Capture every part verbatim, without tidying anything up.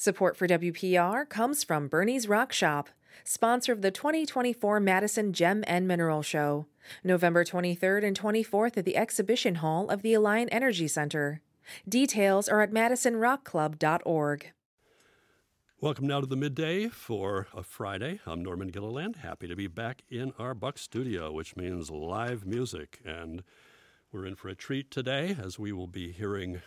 Support for W P R comes from Bernie's Rock Shop, sponsor of the twenty twenty-four Madison Gem and Mineral Show, November twenty-third and twenty-fourth at the Exhibition Hall of the Alliant Energy Center. Details are at madison rock club dot org. Welcome now to the midday for a Friday. I'm Norman Gilliland, happy to be back in our Buck studio, which means live music. And we're in for a treat today as we will be hearing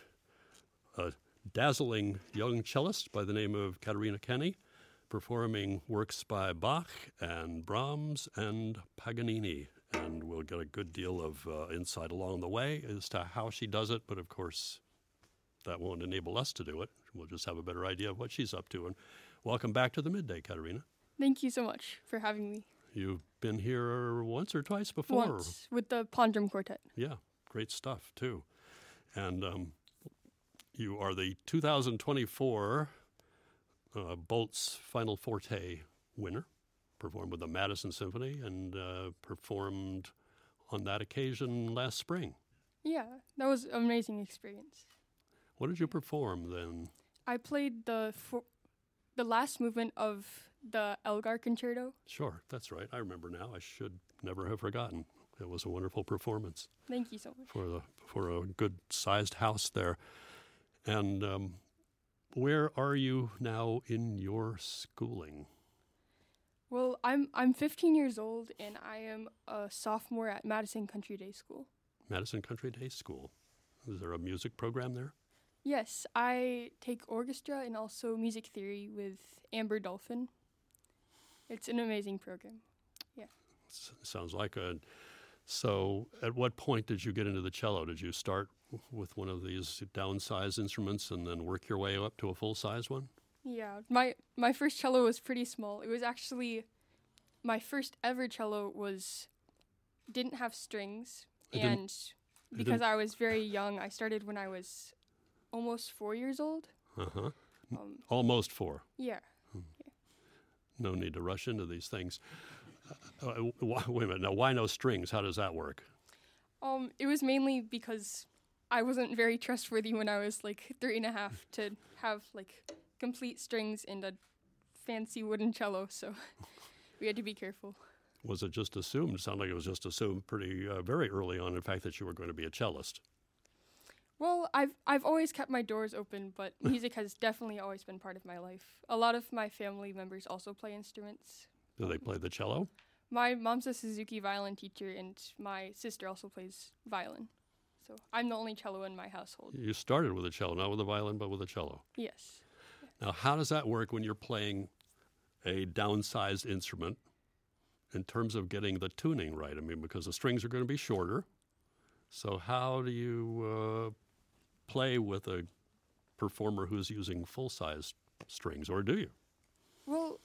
a dazzling young cellist by the name of Katerina Kenny performing works by Bach and Brahms and Paganini. And we'll get a good deal of uh, insight along the way as to how she does it. But of course, that won't enable us to do it. We'll just have a better idea of what she's up to. And welcome back to the midday, Katerina. Thank you so much for having me. You've been here once or twice before. Once, with the Pondrum Quartet. Yeah, great stuff, too. And um, you are the two thousand twenty-four uh, Boltz Final Forte winner, performed with the Madison Symphony, and uh, performed on that occasion last spring. Yeah, that was an amazing experience. What did you perform then? I played the for- the last movement of the Elgar Concerto. Sure, that's right. I remember now. I should never have forgotten. It was a wonderful performance. Thank you so much. For the for a good-sized house there. And um, where are you now in your schooling? Well, I'm I'm fifteen years old, and I am a sophomore at Madison Country Day School. Madison Country Day School. Is there a music program there? Yes, I take orchestra and also music theory with Amber Dolphin. It's an amazing program. Yeah. S- sounds like a... So at what point did you get into the cello? Did you start w- with one of these downsized instruments and then work your way up to a full-size one? Yeah, my my first cello was pretty small. It was actually, my first ever cello was, didn't have strings. It didn't- and because I was very young, I started when I was almost four years old. Uh-huh. Um, Almost four. yeah. No need to rush into these things. Uh, uh, wh- wait a minute. Now, why no strings? How does that work? Um, it was mainly because I wasn't very trustworthy when I was like three and a half to have like complete strings and a fancy wooden cello, so we had to be careful. Was it just assumed? It sounded like it was just assumed pretty uh, very early on, in fact, that you were going to be a cellist. Well, I've I've always kept my doors open, but music has definitely always been part of my life. A lot of my family members also play instruments. Do they play the cello? My mom's a Suzuki violin teacher, and my sister also plays violin. So I'm the only cello in my household. You started with a cello, not with a violin, but with a cello. Yes. Now, how does that work when you're playing a downsized instrument in terms of getting the tuning right? I mean, because the strings are going to be shorter. So how do you uh, play with a performer who's using full-size strings, or do you? Well,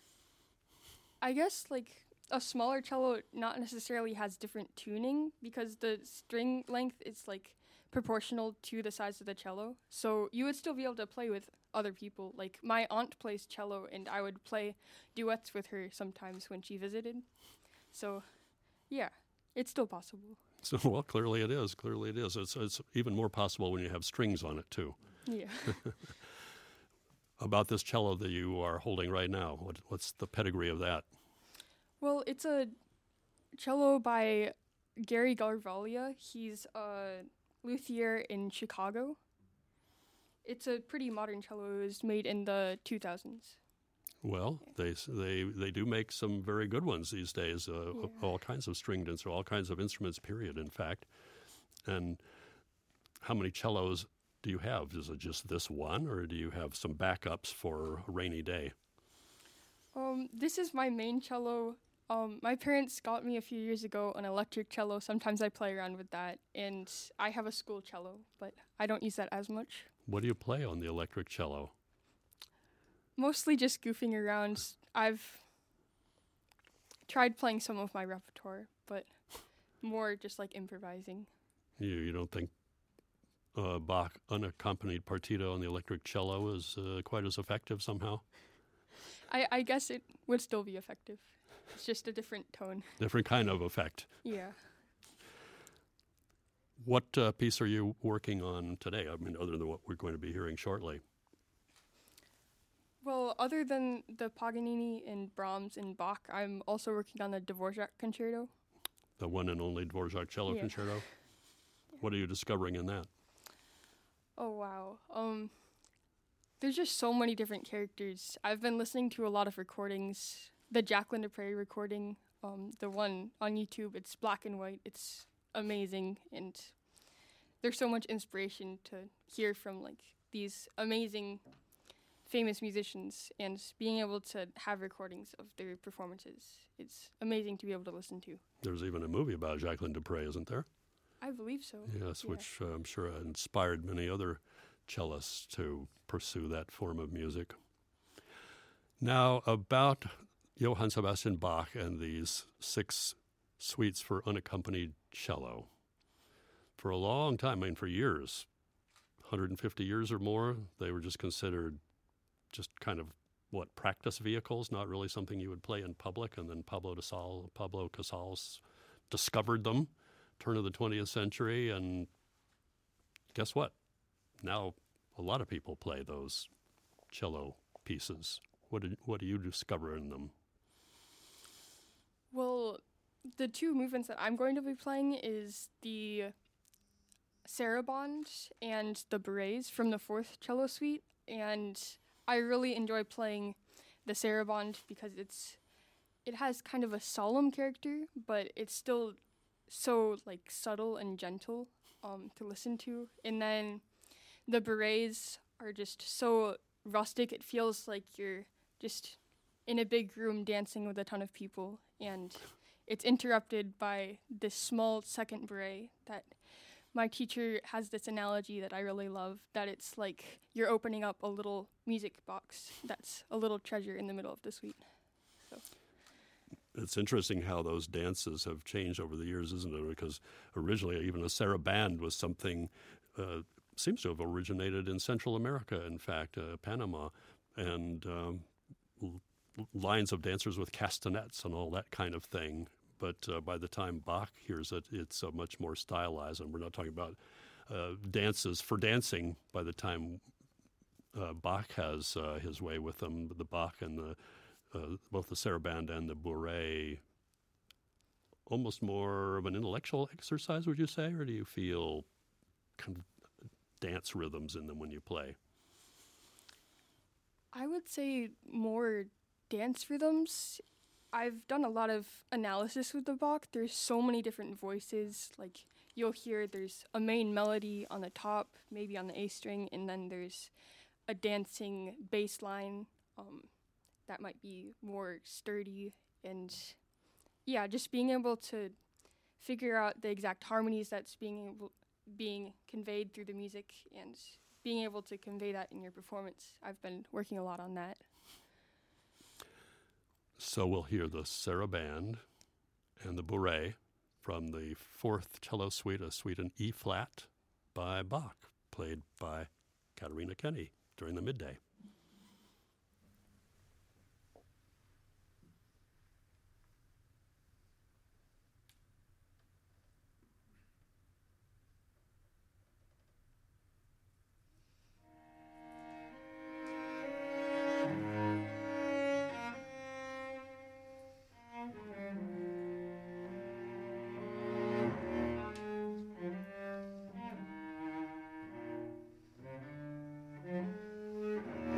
I guess like a smaller cello not necessarily has different tuning because the string length is like proportional to the size of the cello. So you would still be able to play with other people. Like my aunt plays cello, and I would play duets with her sometimes when she visited. So, yeah, it's still possible. So, well, clearly it is. Clearly it is. It's, it's even more possible when you have strings on it, too. Yeah. About this cello that you are holding right now, what, what's the pedigree of that? Well, it's a cello by Gary Garvalia. He's a luthier in Chicago. It's a pretty modern cello. It was made in the two thousands. Well, they they they do make some very good ones these days. Uh, Yeah. All kinds of stringed instruments, all kinds of instruments. Period. In fact, and how many cellos do you have? Is it just this one, or do you have some backups for a rainy day? Um, this is my main cello. Um, my parents got me a few years ago an electric cello. Sometimes I play around with that, and I have a school cello, but I don't use that as much. What do you play on the electric cello? Mostly just goofing around. I've tried playing some of my repertoire, but more just like improvising. You you don't think uh, Bach unaccompanied partita on the electric cello is uh, quite as effective somehow? I, I guess it would still be effective. It's just a different tone. Different kind of effect. Yeah. What uh, piece are you working on today? I mean, other than what we're going to be hearing shortly. Well, other than the Paganini and Brahms and Bach, I'm also working on the Dvorak Concerto. The one and only Dvorak Cello Yeah. Concerto? What are you discovering in that? Oh, wow. Um, there's just so many different characters. I've been listening to a lot of recordings. The Jacqueline du Pré recording, um, the one on YouTube, it's black and white. It's amazing, and there's so much inspiration to hear from like these amazing, famous musicians, and being able to have recordings of their performances. It's amazing to be able to listen to. There's even a movie about Jacqueline du Pré, isn't there? I believe so. Yes, Yeah. which uh, I'm sure inspired many other cellists to pursue that form of music. Now, about Johann Sebastian Bach and these six suites for unaccompanied cello. For a long time, I mean, for years, one hundred fifty years or more, they were just considered just kind of, what, practice vehicles, not really something you would play in public. And then Pablo Casals, Pablo Casals discovered them, turn of the twentieth century, and guess what? Now a lot of people play those cello pieces. What did, what do you discover in them? Well, the two movements that I'm going to be playing is the Sarabande and the Bourrées from the fourth cello suite, and I really enjoy playing the Sarabande because it's it has kind of a solemn character, but it's still so like subtle and gentle um, to listen to. And then the Bourrées are just so rustic. It feels like you're just in a big room dancing with a ton of people, and it's interrupted by this small second bourrée that my teacher has this analogy that I really love, that it's like you're opening up a little music box that's a little treasure in the middle of the suite. So. It's interesting how those dances have changed over the years, isn't it? Because originally even a sarabande was something, uh, seems to have originated in Central America, in fact, uh, Panama, and um, l- lines of dancers with castanets and all that kind of thing. But uh, by the time Bach hears it, it's uh, much more stylized, and we're not talking about uh, dances for dancing. By the time uh, Bach has uh, his way with them, the Bach and the uh, both the sarabande and the bourrée, almost more of an intellectual exercise, would you say, or do you feel kind of dance rhythms in them when you play? I would say more dance rhythms. I've done a lot of analysis with the Bach. There's so many different voices. Like, you'll hear there's a main melody on the top, maybe on the A string, and then there's a dancing bass line um, that might be more sturdy. And yeah, just being able to figure out the exact harmonies that's being able, being conveyed through the music, and being able to convey that in your performance. I've been working a lot on that. So we'll hear the sarabande and the bourrée from the fourth cello suite, a suite in E flat by Bach, played by Katerina Kenny during the midday. Thank you.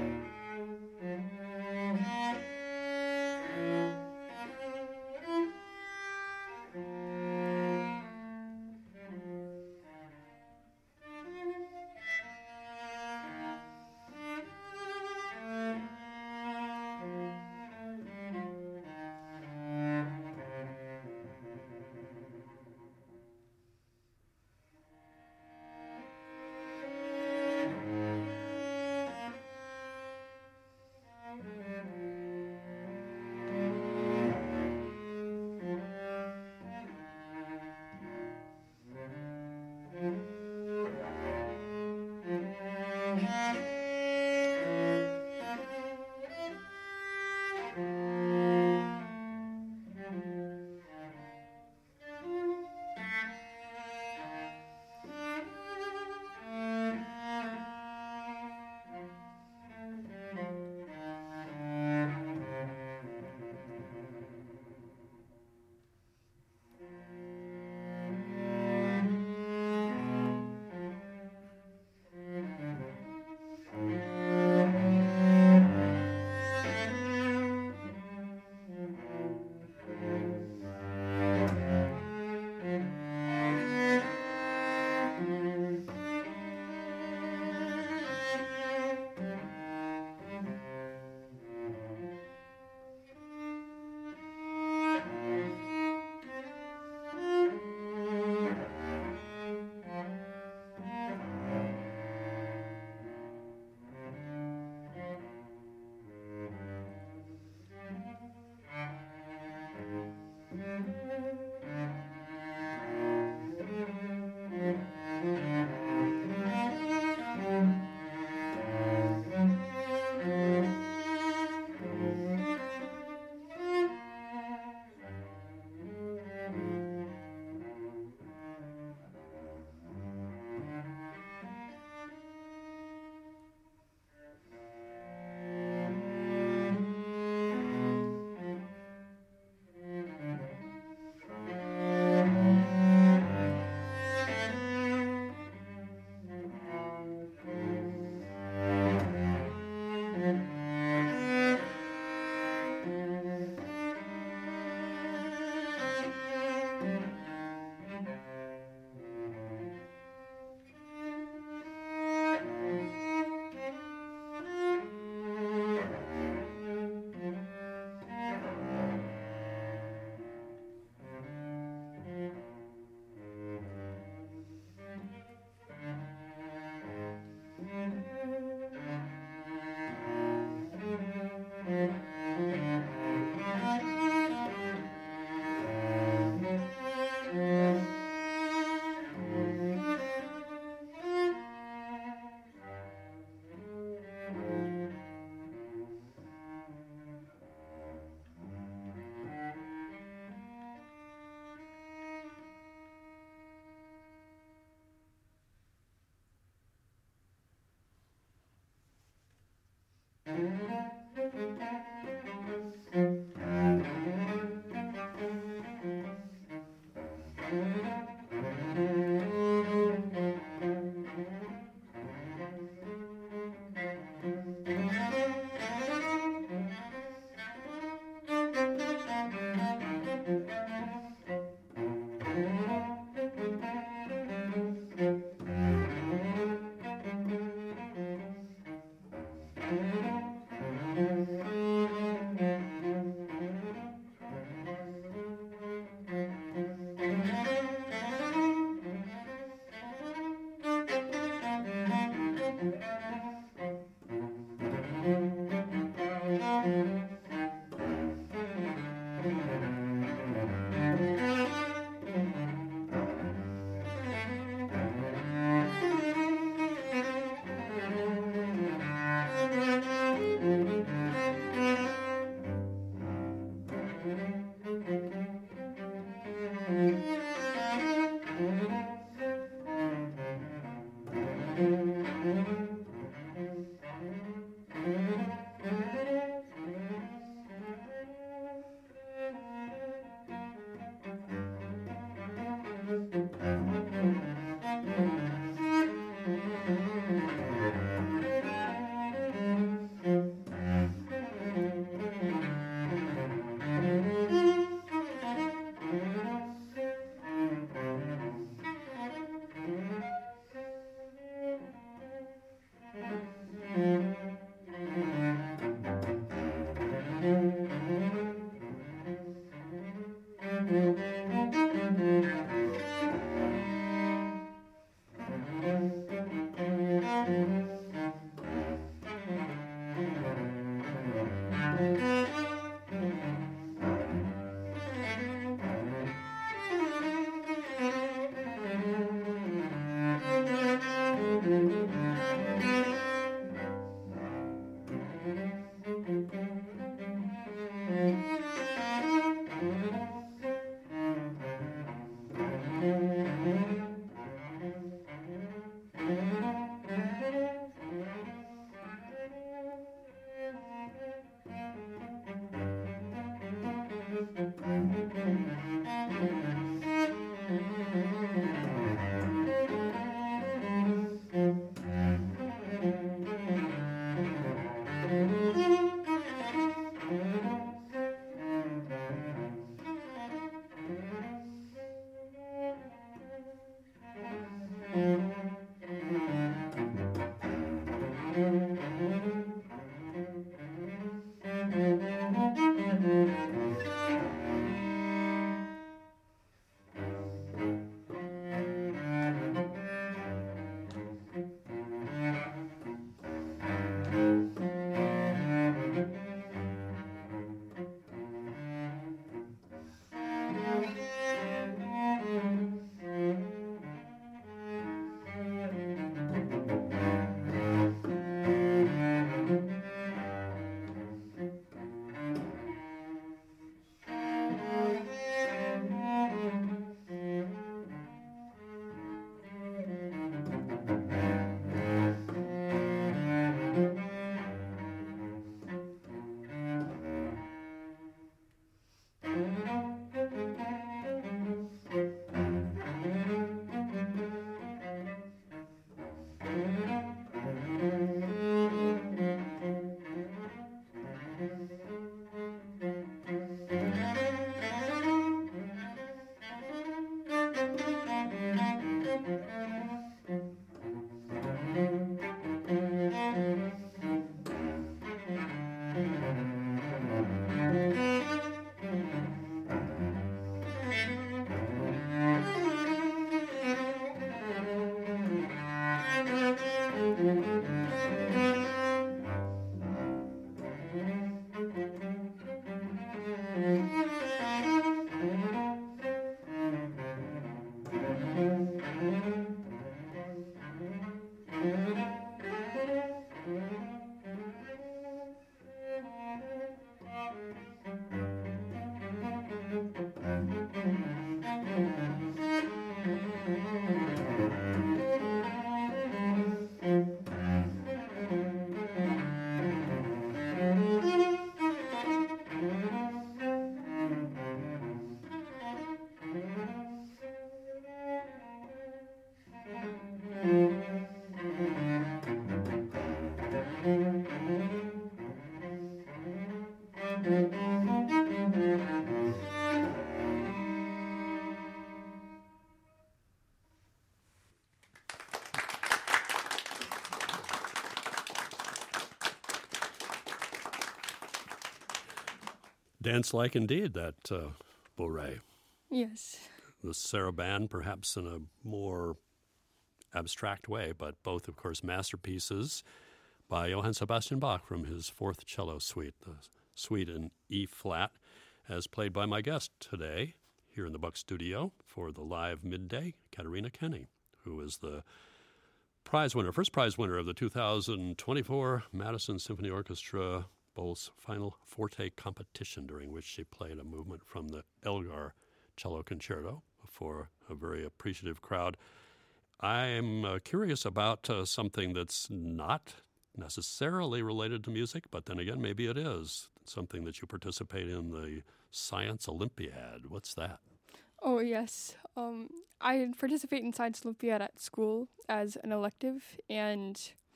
Dance-like indeed, that uh, Bourrée. Yes. The Sarabande, perhaps in a more abstract way, but both, of course, masterpieces by Johann Sebastian Bach from his fourth cello suite, the suite in E-flat, as played by my guest today here in the Buck Studio for the live midday, Katerina Kenny, who is the prize winner, first prize winner of the two thousand twenty-four Madison Symphony Orchestra Bowl's final forte competition, during which she played a movement from the Elgar Cello Concerto for a very appreciative crowd. I'm uh, curious about uh, something that's not necessarily related to music, but then again, maybe it is. Something that you participate in, the Science Olympiad. What's that? Oh, yes. Um, I participate in Science Olympiad at school as an elective, and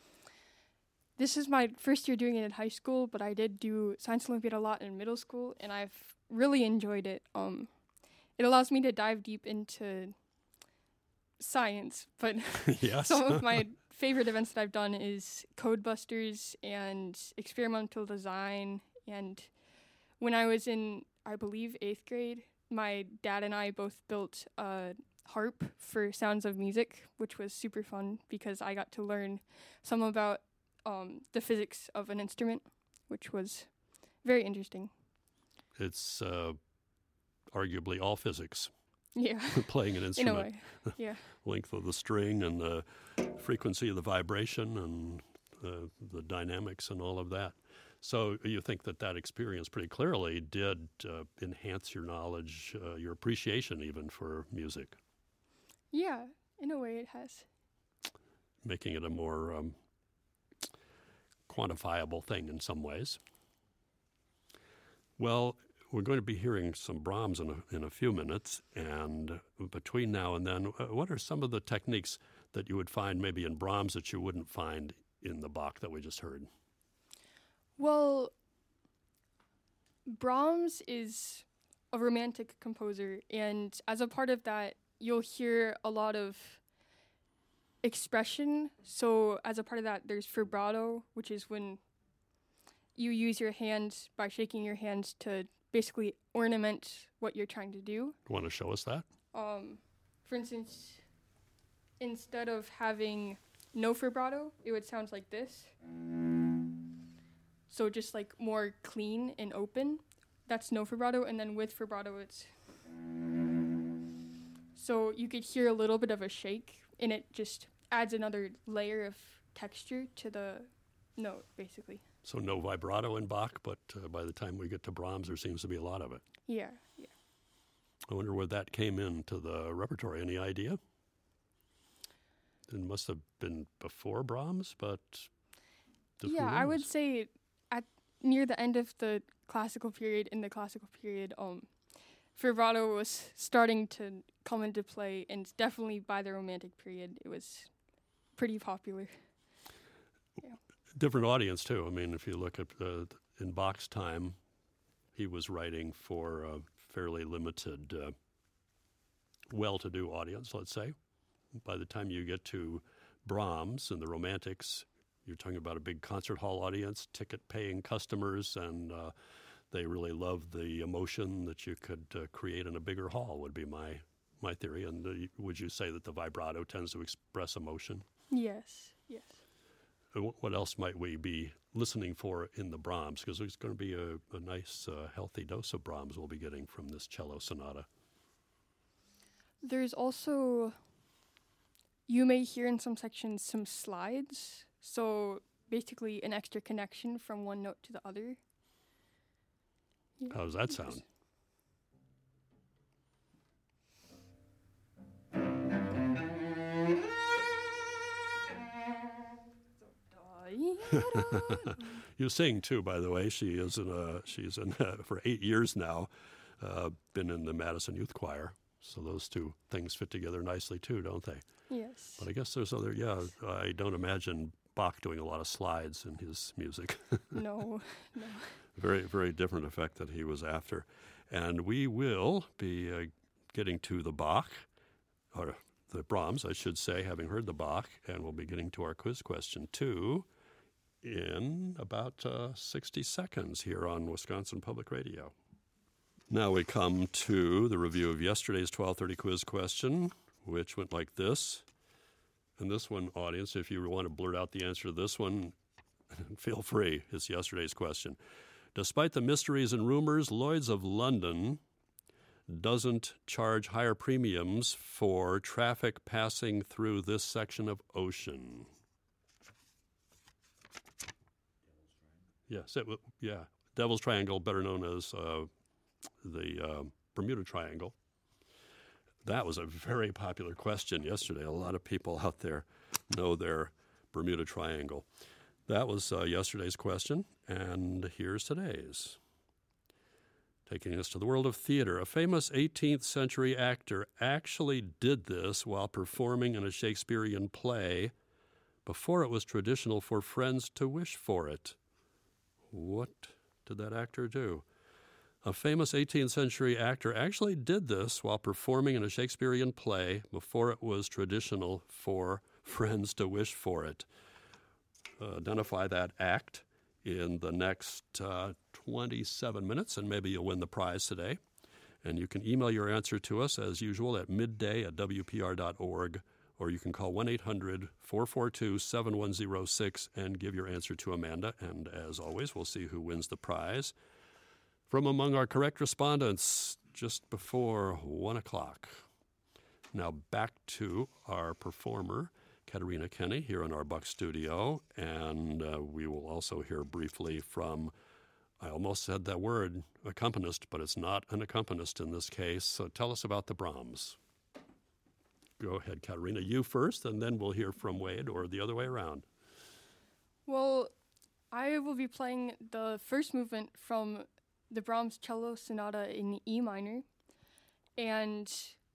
this is my first year doing it in high school, but I did do Science Olympiad a lot in middle school, and I've really enjoyed it. Um, it allows me to dive deep into science, but Yes. some of my favorite events that I've done is Codebusters and experimental design. And when I was in, I believe, eighth grade, my dad and I both built a harp for Sounds of Music, which was super fun because I got to learn some about um, the physics of an instrument, which was very interesting. It's uh, arguably all physics. Yeah. Playing an In instrument. a way, yeah. Length of the string and the frequency of the vibration and uh, the dynamics and all of that. So you think that that experience pretty clearly did uh, enhance your knowledge, uh, your appreciation even for music, Yeah, in a way it has. making it a more um, quantifiable thing in some ways. Well, we're going to be hearing some Brahms in a, in a few minutes, and between now and then, uh, what are some of the techniques that you would find maybe in Brahms that you wouldn't find in the Bach that we just heard? Well, Brahms is a romantic composer, and as a part of that, you'll hear a lot of expression. So as a part of that, there's vibrato, which is when you use your hands by shaking your hands to basically ornament what you're trying to do. You want to show us that? Um, for instance, instead of having no vibrato, it would sound like this. So just like more clean and open. That's no vibrato, and then with vibrato, it's... So you could hear a little bit of a shake, and it just adds another layer of texture to the note, basically. So no vibrato in Bach, but uh, by the time we get to Brahms, there seems to be a lot of it. Yeah, yeah. I wonder where that came into the repertory. Any idea? It must have been before Brahms, but... who Yeah, I would knows? say at near the end of the classical period, in the classical period, um, vibrato was starting to come into play, and definitely by the Romantic period, it was pretty popular. Different audience, too. I mean, if you look at uh, in Bach's time, he was writing for a fairly limited, uh, well-to-do audience, let's say. By the time you get to Brahms and the Romantics, you're talking about a big concert hall audience, ticket-paying customers, and uh, they really love the emotion that you could uh, create in a bigger hall, would be my, my theory. And uh, would you say that the vibrato tends to express emotion? Yes, yes. What else might we be listening for in the Brahms? Because there's going to be a, a nice, uh, healthy dose of Brahms we'll be getting from this cello sonata. There's also, you may hear in some sections some slides. So basically an extra connection from one note to the other. Yeah. How does that sound? You sing too, by the way. She is in a, she's in a, for eight years now, uh, been in the Madison Youth Choir. So those two things fit together nicely too, don't they? Yes. But I guess there's other, yeah, I don't imagine Bach doing a lot of slides in his music. No, no. very, very different effect that he was after. And we will be uh, getting to the Bach, or the Brahms, I should say, having heard the Bach, and we'll be getting to our quiz question, too, in about uh, sixty seconds here on Wisconsin Public Radio. Now we come to the review of yesterday's twelve thirty quiz question, which went like this. And this one, audience, if you want to blurt out the answer to this one, feel free. It's yesterday's question. Despite the mysteries and rumors, Lloyd's of London doesn't charge higher premiums for traffic passing through this section of ocean. Yes, it, yeah. Devil's Triangle, better known as uh, the uh, Bermuda Triangle. That was a very popular question yesterday. A lot of people out there know their Bermuda Triangle. That was uh, yesterday's question, and here's today's. Taking us to the world of theater, a famous eighteenth century actor actually did this while performing in a Shakespearean play before it was traditional for friends to wish for it. What did that actor do? A famous eighteenth century actor actually did this while performing in a Shakespearean play before it was traditional for friends to wish for it. Uh, identify that act in the next uh, twenty-seven minutes, and maybe you'll win the prize today. And you can email your answer to us, as usual, at midday at w p r dot org, or you can call one eight hundred four four two seven one zero six and give your answer to Amanda. And as always, we'll see who wins the prize from among our correct respondents just before one o'clock. Now back to our performer, Katerina Kenny, here in our Buck studio, and uh, we will also hear briefly from, I almost said that word, accompanist, but it's not an accompanist in this case. So tell us about the Brahms. Go ahead, Katerina. You first, and then we'll hear from Wade, or the other way around. Well, I will be playing the first movement from the Brahms Cello Sonata in E minor, and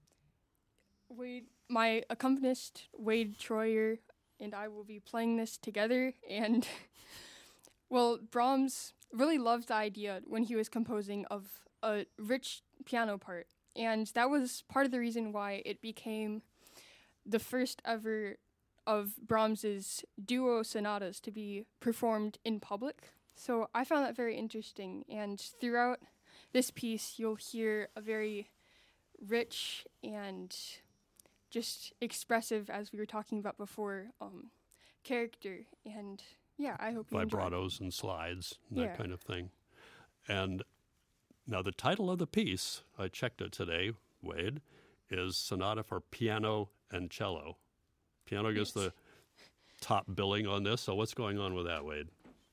Wade, my accompanist, Wade Troyer, and I will be playing this together. And, well, Brahms really loved the idea when he was composing of a rich piano part, and that was part of the reason why it became the first ever of Brahms's duo sonatas to be performed in public. So I found that very interesting, and throughout this piece, you'll hear a very rich and just expressive, as we were talking about before, um, character. And yeah, I hope you enjoy. Vibratos and slides, and that Yeah. kind of thing. And now the title of the piece, I checked it today, Wade, is Sonata for Piano and Cello. Piano gets Yes. the top billing on this, so what's going on with that, Wade?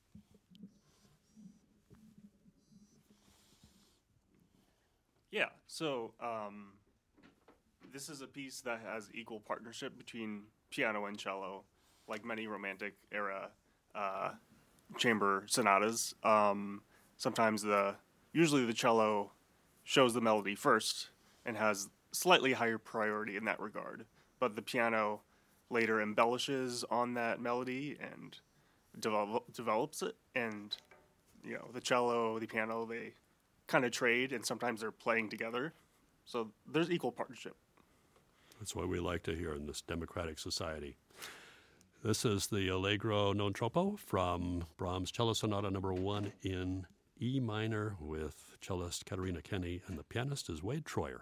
Yeah, so um, this is a piece that has equal partnership between piano and cello, like many Romantic era uh, chamber sonatas. Um, sometimes the usually the cello shows the melody first and has slightly higher priority in that regard, but the piano later embellishes on that melody and develop, develops it. And you know, the cello, the piano, they kind of trade, and sometimes they're playing together. So there's equal partnership. That's what we like to hear in this democratic society. This is the Allegro non troppo from Brahms Cello Sonata number one in E minor with cellist Katerina Kenny, and the pianist is Wade Troyer.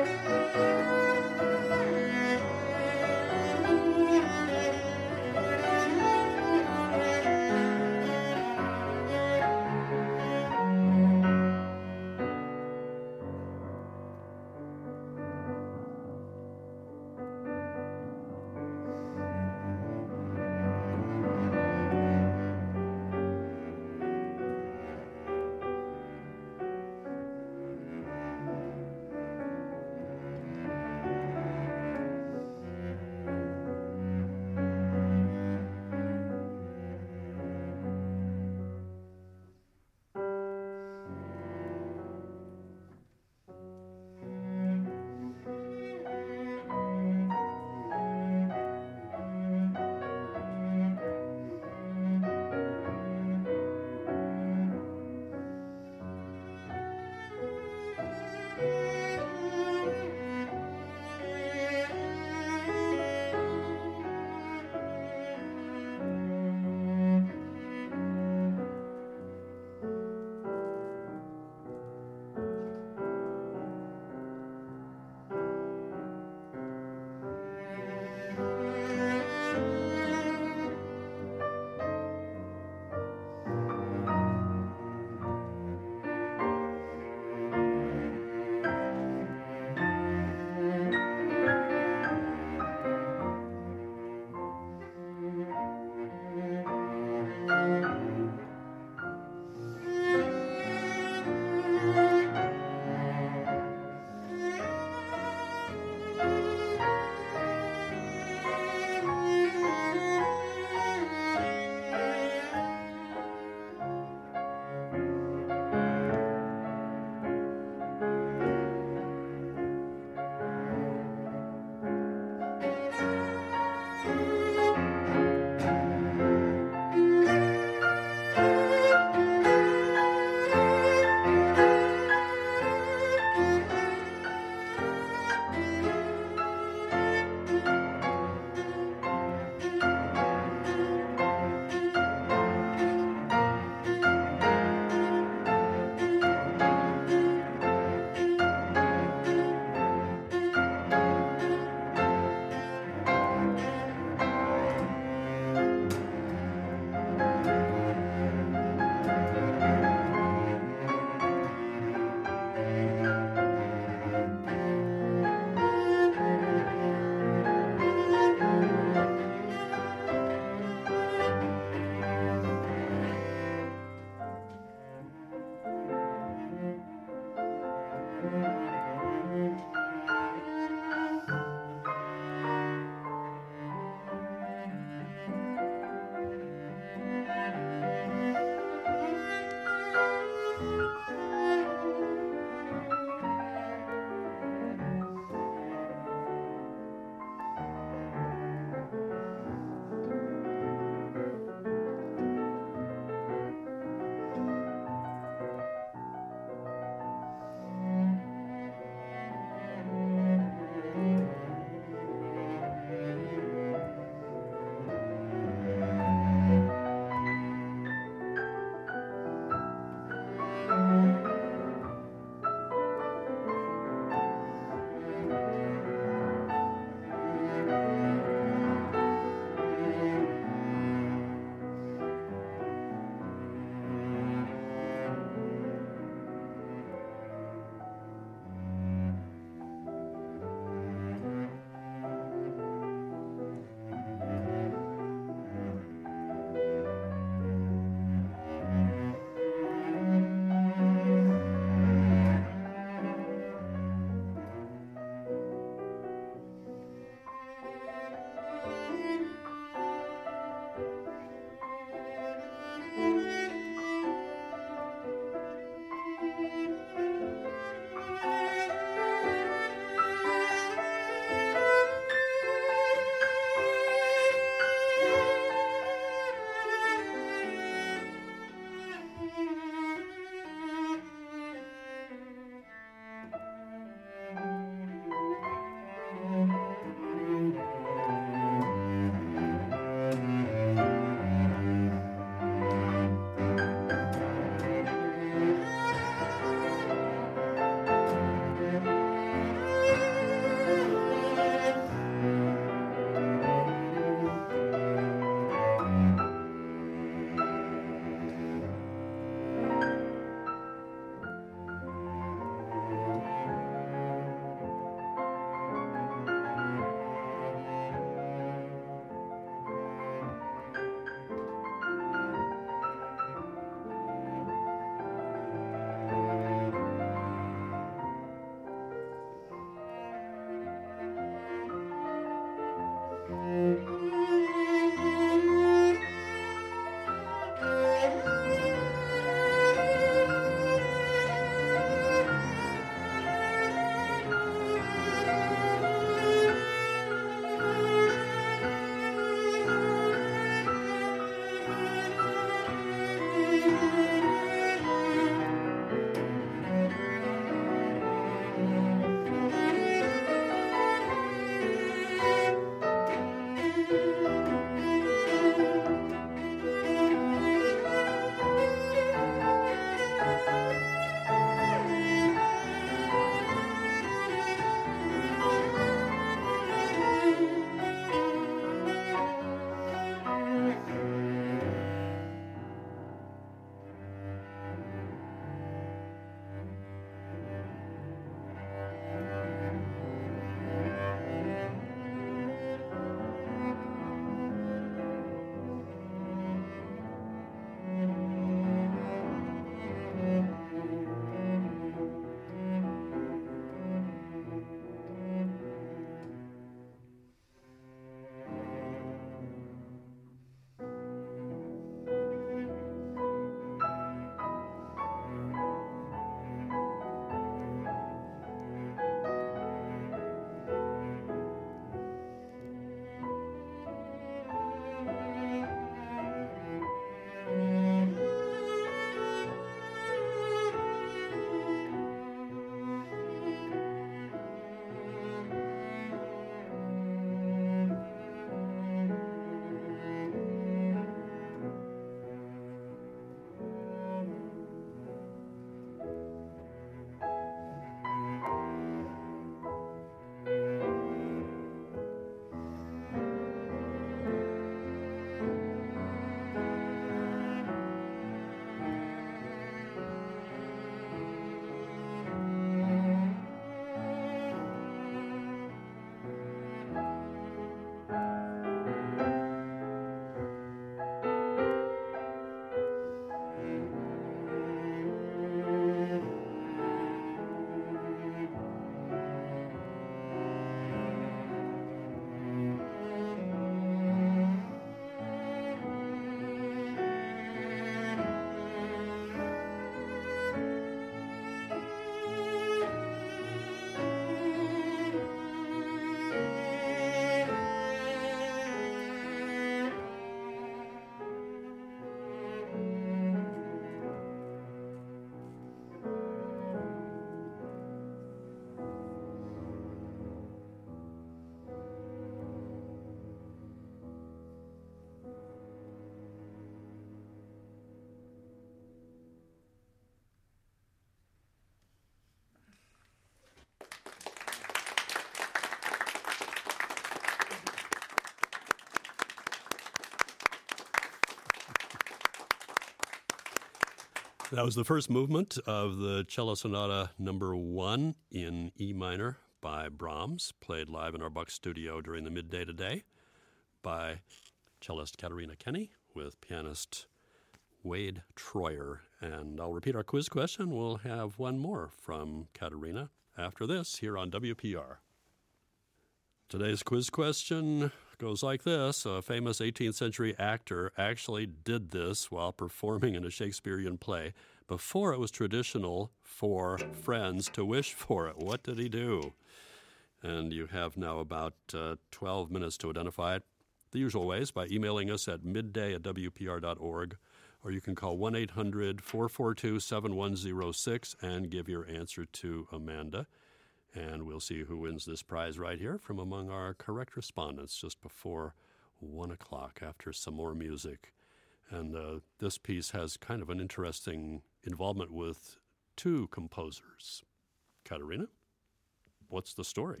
That was the first movement of the Cello Sonata number one in E minor by Brahms, played live in our Buck studio during the midday today by cellist Katerina Kenny with pianist Wade Troyer. And I'll repeat our quiz question. We'll have one more from Katerina after this here on W P R. Today's quiz question goes like this. A famous eighteenth century actor actually did this while performing in a Shakespearean play before it was traditional for friends to wish for it. What did he do? And you have now about uh, twelve minutes to identify it the usual ways by emailing us at midday at w p r dot org, or you can call one eight hundred four four two seven one zero six and give your answer to Amanda. And we'll see who wins this prize right here from among our correct respondents just before one o'clock after some more music. And uh, this piece has kind of an interesting involvement with two composers. Katerina, what's the story?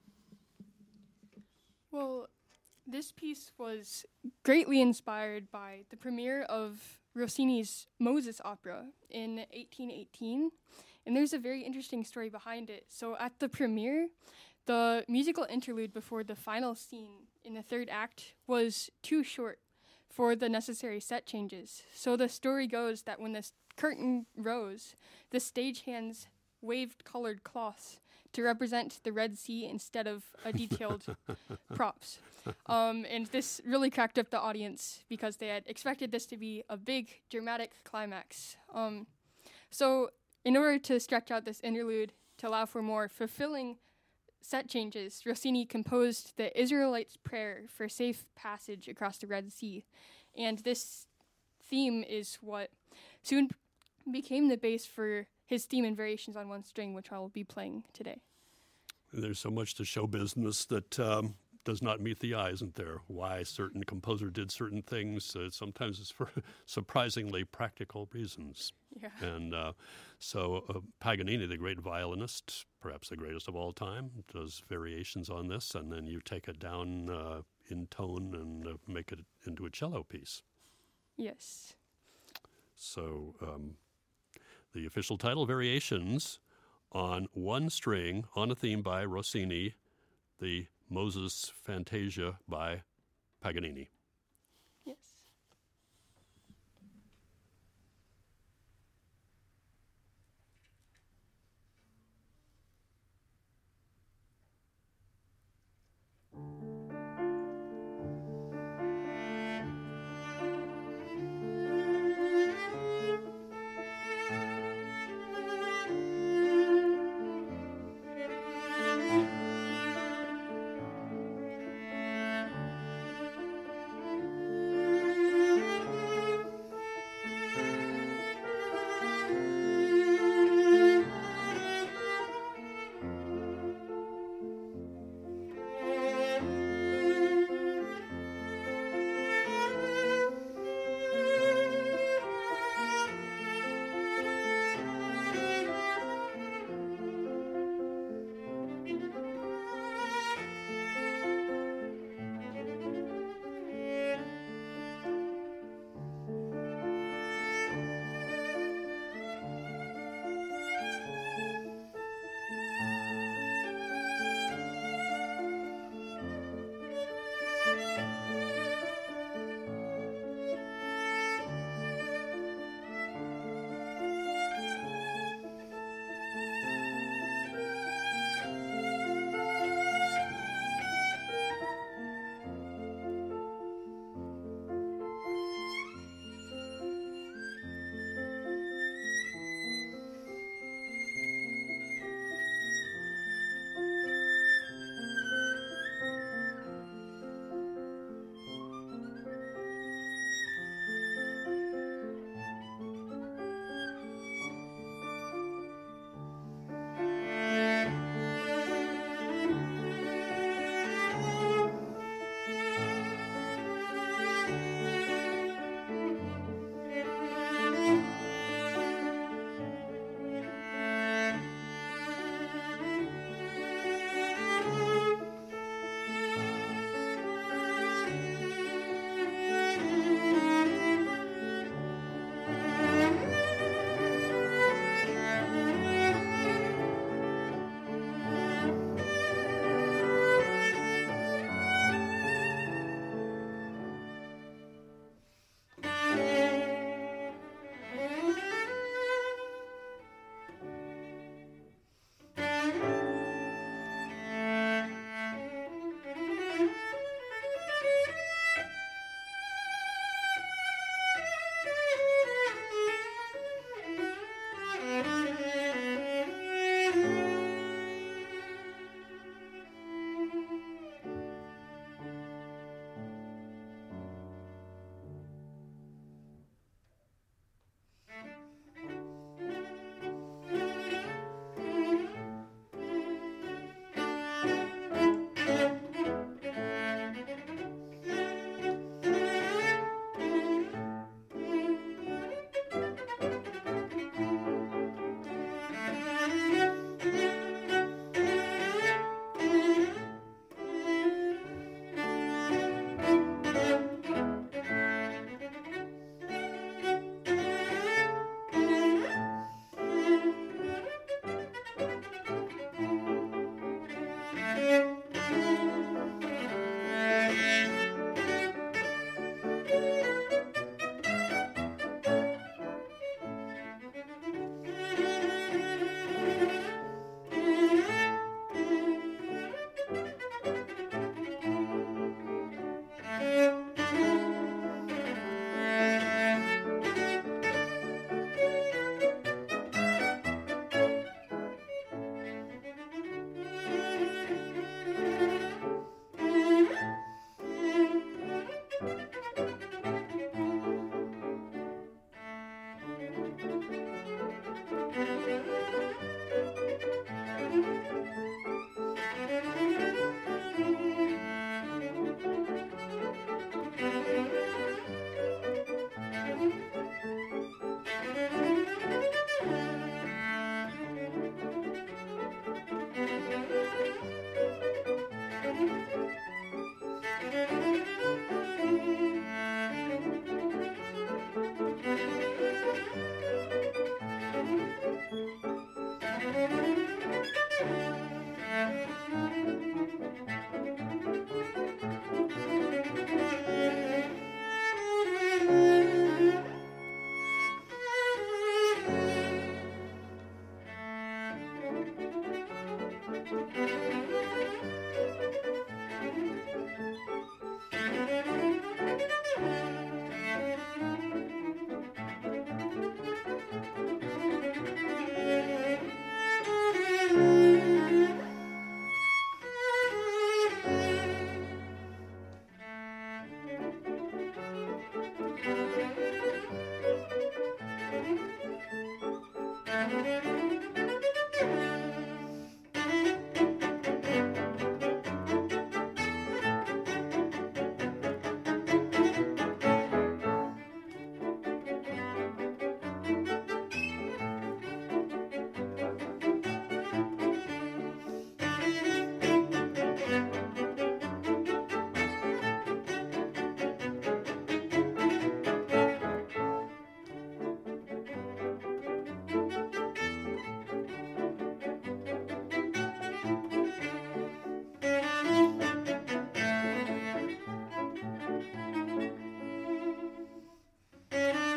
Well, this piece was greatly inspired by the premiere of Rossini's Moses opera in eighteen eighteen. And there's a very interesting story behind it. So at the premiere, the musical interlude before the final scene in the third act was too short for the necessary set changes. So the story goes that when the s- curtain rose, the stagehands waved colored cloths to represent the Red Sea instead of a detailed props. Um, and this really cracked up the audience because they had expected this to be a big dramatic climax. Um, so in order to stretch out this interlude to allow for more fulfilling set changes, Rossini composed the Israelites' prayer for safe passage across the Red Sea. And this theme is what soon became the base for his theme and variations on one string, which I will be playing today. There's so much to show business that um, does not meet the eye, isn't there? Why a certain composer did certain things. Uh, sometimes it's for surprisingly practical reasons. Yeah. And uh, so uh, Paganini, the great violinist, perhaps the greatest of all time, does variations on this, and then you take it down uh, in tone and uh, make it into a cello piece. Yes. So um, the official title, Variations on One String on a Theme by Rossini, the Moses Fantasia by Paganini. Yes.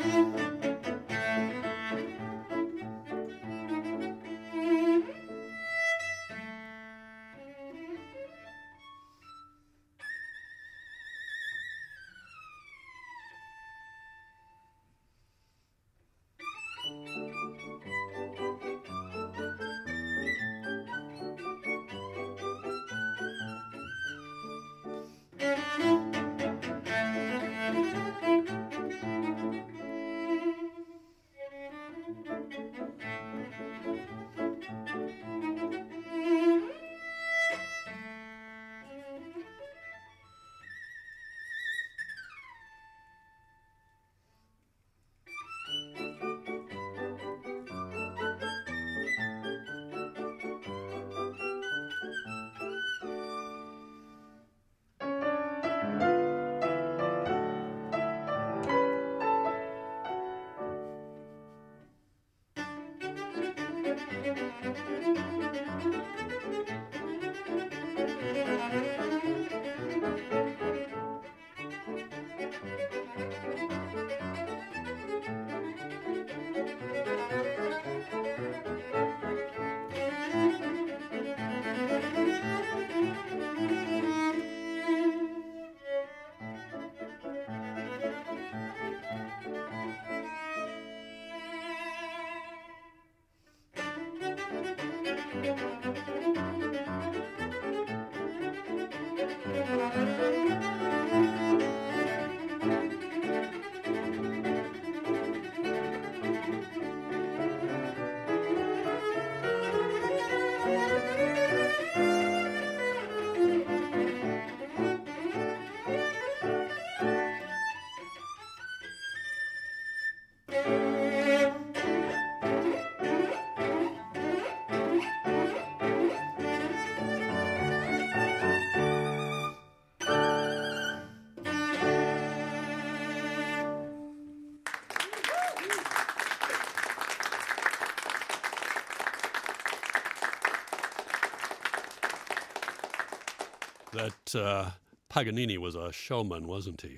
That uh, Paganini was a showman, wasn't he?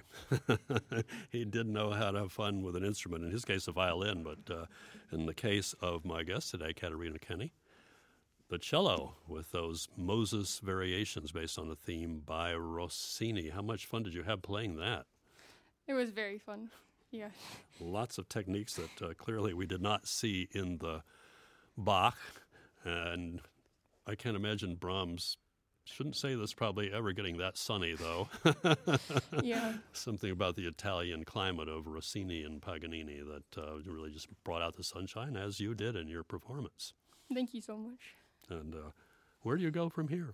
He did know how to have fun with an instrument, in his case a violin, but uh, in the case of my guest today, Katerina Kenny, the cello with those Moses variations based on a theme by Rossini. How much fun did you have playing that? It was very fun, yeah. Lots of techniques that uh, clearly we did not see in the Bach, and I can't imagine Brahms. Shouldn't say this probably ever getting that sunny, though. Yeah. Something about the Italian climate of Rossini and Paganini that uh, really just brought out the sunshine, as you did in your performance. Thank you so much. And uh, where do you go from here?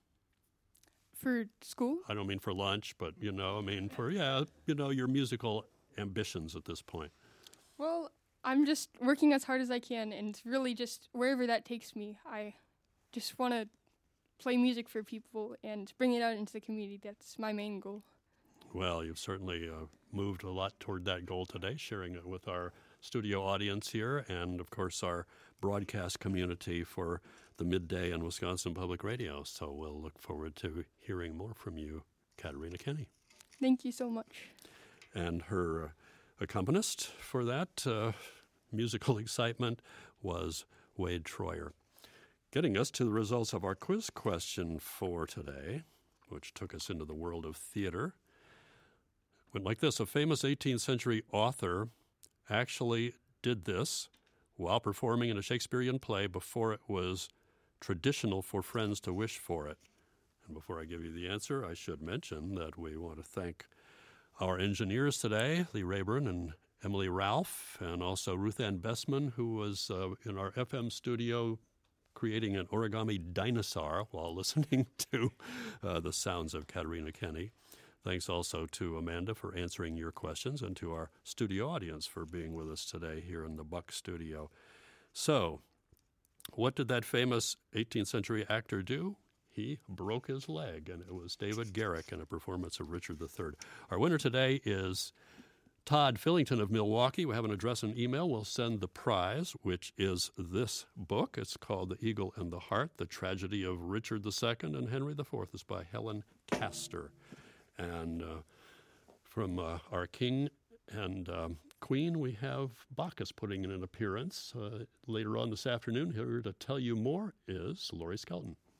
For school? I don't mean for lunch, but, you know, I mean for, yeah, you know, your musical ambitions at this point. Well, I'm just working as hard as I can, and really just wherever that takes me, I just want to play music for people and bring it out into the community. That's my main goal. Well, you've certainly uh, moved a lot toward that goal today, sharing it with our studio audience here and, of course, our broadcast community for the midday on Wisconsin Public Radio. So we'll look forward to hearing more from you, Katerina Kenny. Thank you so much. And her uh, accompanist for that uh, musical excitement was Wade Troyer. Getting us to the results of our quiz question for today, which took us into the world of theater, went like this. A famous eighteenth century author actually did this while performing in a Shakespearean play before it was traditional for friends to wish for it. And before I give you the answer, I should mention that we want to thank our engineers today, Lee Rayburn and Emily Ralph, and also Ruth Ann Bessman, who was uh, in our F M studio creating an origami dinosaur while listening to uh, the sounds of Katerina Kenny. Thanks also to Amanda for answering your questions and to our studio audience for being with us today here in the Buck studio. So, what did that famous eighteenth century actor do? He broke his leg, and it was David Garrick in a performance of Richard the Third. Our winner today is Todd Fillington of Milwaukee. We have an address and email. We'll send the prize, which is this book. It's called The Eagle and the Heart, The Tragedy of Richard the Second and Henry the Fourth. It's by Helen Castor. And uh, from uh, our king and um, Queen, we have Bacchus putting in an appearance. Uh, later on this afternoon, here to tell you more is Lori Skelton.